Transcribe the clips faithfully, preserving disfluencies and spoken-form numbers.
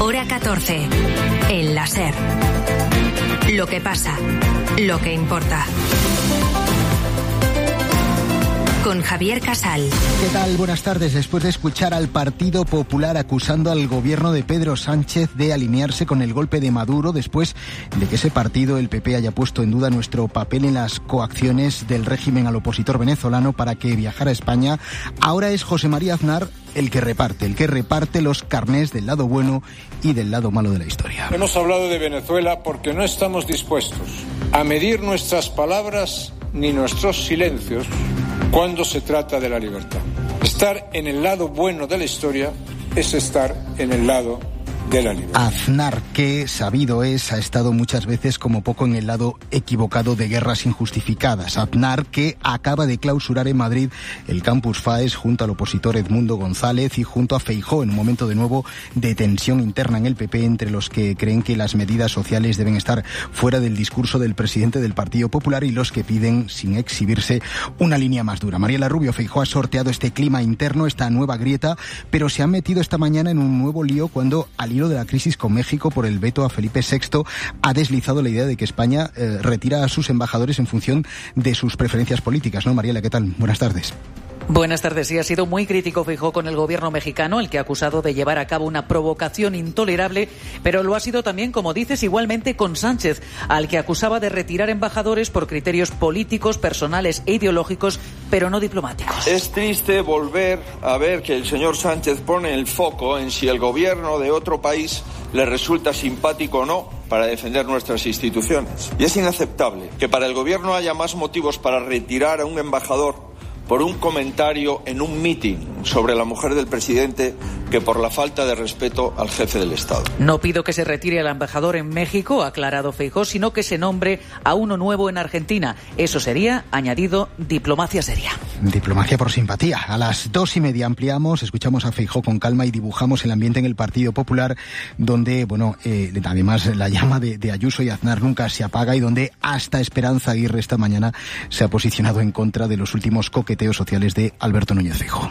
Hora catorce. El láser. Lo que pasa, lo que importa. Con Javier Casal. ¿Qué tal? Buenas tardes. Después de escuchar al Partido Popular acusando al gobierno de Pedro Sánchez de alinearse con el golpe de Maduro, después de que ese partido, el P P, haya puesto en duda nuestro papel en las coacciones del régimen al opositor venezolano para que viajara a España, ahora es José María Aznar el que reparte, el que reparte los carnés del lado bueno y del lado malo de la historia. Hemos hablado de Venezuela porque no estamos dispuestos a medir nuestras palabras ni nuestros silencios cuando se trata de la libertad. Estar en el lado bueno de la historia es estar en el lado de la libertad. Aznar, que sabido es, ha estado muchas veces como poco en el lado equivocado de guerras injustificadas. Aznar, que acaba de clausurar en Madrid el Campus Faes junto al opositor Edmundo González y junto a Feijóo, en un momento de nuevo de tensión interna en el P P entre los que creen que las medidas sociales deben estar fuera del discurso del presidente del Partido Popular y los que piden, sin exhibirse, una línea más dura. Mariela Rubio, Feijóo ha sorteado este clima interno, esta nueva grieta, pero se ha metido esta mañana en un nuevo lío cuando, al hilo de la crisis con México por el veto a Felipe sexto, ha deslizado la idea de que España eh, retira a sus embajadores en función de sus preferencias políticas, ¿no? Mariela, ¿qué tal? Buenas tardes. Buenas tardes. Sí, ha sido muy crítico Feijóo con el gobierno mexicano, el que ha acusado de llevar a cabo una provocación intolerable, pero lo ha sido también, como dices, igualmente con Sánchez, al que acusaba de retirar embajadores por criterios políticos, personales e ideológicos, pero no diplomáticos. Es triste volver a ver que el señor Sánchez pone el foco en si el gobierno de otro país le resulta simpático o no para defender nuestras instituciones. Y es inaceptable que para el gobierno haya más motivos para retirar a un embajador por un comentario en un mitin sobre la mujer del presidente que por la falta de respeto al jefe del Estado. No pido que se retire al embajador en México, ha aclarado Feijóo, sino que se nombre a uno nuevo en Argentina. Eso sería, añadido, diplomacia seria. Diplomacia por simpatía. A las dos y media ampliamos, escuchamos a Feijóo con calma y dibujamos el ambiente en el Partido Popular, donde, bueno, eh, además la llama de, de Ayuso y Aznar nunca se apaga y donde hasta Esperanza Aguirre esta mañana se ha posicionado en contra de los últimos coqueteos sociales de Alberto Núñez Feijóo.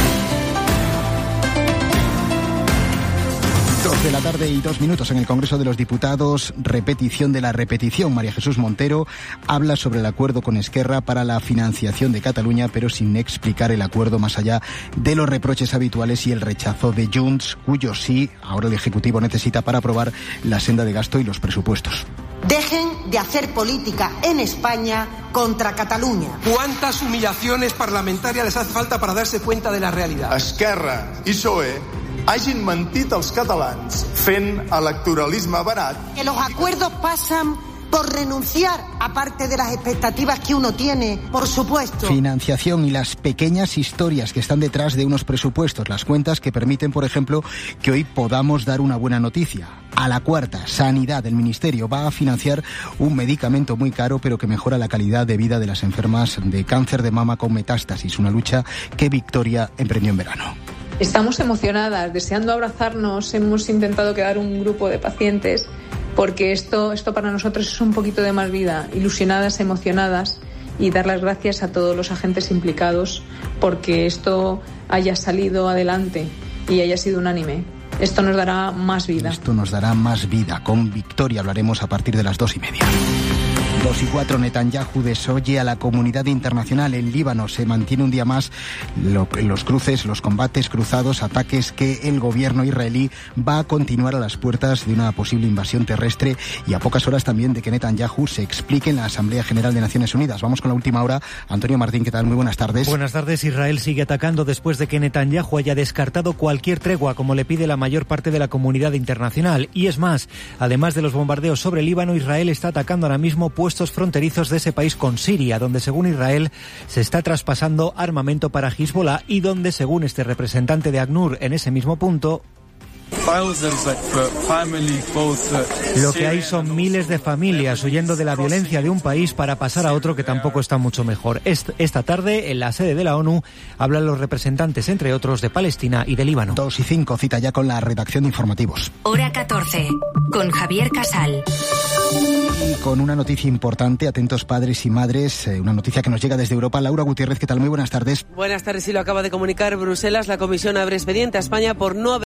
Dos de la tarde y dos minutos en el Congreso de los Diputados, repetición de la repetición. María Jesús Montero habla sobre el acuerdo con Esquerra para la financiación de Cataluña, pero sin explicar el acuerdo más allá de los reproches habituales y el rechazo de Junts, cuyo sí ahora el Ejecutivo necesita para aprobar la senda de gasto y los presupuestos. Dejen de hacer política en España contra Cataluña. ¿Cuántas humillaciones parlamentarias les hace falta para darse cuenta de la realidad? Esquerra i P S O E hagin mentit als catalans fent electoralisme barat. Que los acuerdos pasan por renunciar a parte de las expectativas que uno tiene, por supuesto. Financiación y las pequeñas historias que están detrás de unos presupuestos, las cuentas que permiten, por ejemplo, que hoy podamos dar una buena noticia. A la cuarta, Sanidad, el Ministerio va a financiar un medicamento muy caro, pero que mejora la calidad de vida de las enfermas de cáncer de mama con metástasis, una lucha que Victoria emprendió en verano. Estamos emocionadas, deseando abrazarnos, hemos intentado quedar un grupo de pacientes porque esto, esto para nosotros es un poquito de más vida, ilusionadas, emocionadas y dar las gracias a todos los agentes implicados porque esto haya salido adelante y haya sido unánime. Esto nos dará más vida. Esto nos dará más vida. Con Victoria hablaremos a partir de las dos y media. Dos y cuatro, Netanyahu desoye a la comunidad internacional. En Líbano se mantiene un día más lo, los cruces, los combates cruzados, ataques que el gobierno israelí va a continuar a las puertas de una posible invasión terrestre y a pocas horas también de que Netanyahu se explique en la Asamblea General de Naciones Unidas. Vamos con la última hora. Antonio Martín, ¿qué tal? Muy buenas tardes. Buenas tardes. Israel sigue atacando después de que Netanyahu haya descartado cualquier tregua, como le pide la mayor parte de la comunidad internacional. Y es más, además de los bombardeos sobre Líbano, Israel está atacando ahora mismo puestos fronterizos de ese país con Siria, donde según Israel se está traspasando armamento para Hezbollah y donde, según este representante de ACNUR en ese mismo punto, lo que hay son miles de familias huyendo de la violencia de un país para pasar a otro que tampoco está mucho mejor. Esta tarde, en la sede de la ONU, hablan los representantes, entre otros, de Palestina y de Líbano. Dos y cinco, cita ya con la redacción de informativos. Hora catorce, con Javier Casal. Y con una noticia importante, atentos padres y madres, eh, una noticia que nos llega desde Europa. Laura Gutiérrez, ¿qué tal? Muy buenas tardes. Buenas tardes, sí, lo acaba de comunicar Bruselas. La Comisión abre expediente a España por no haber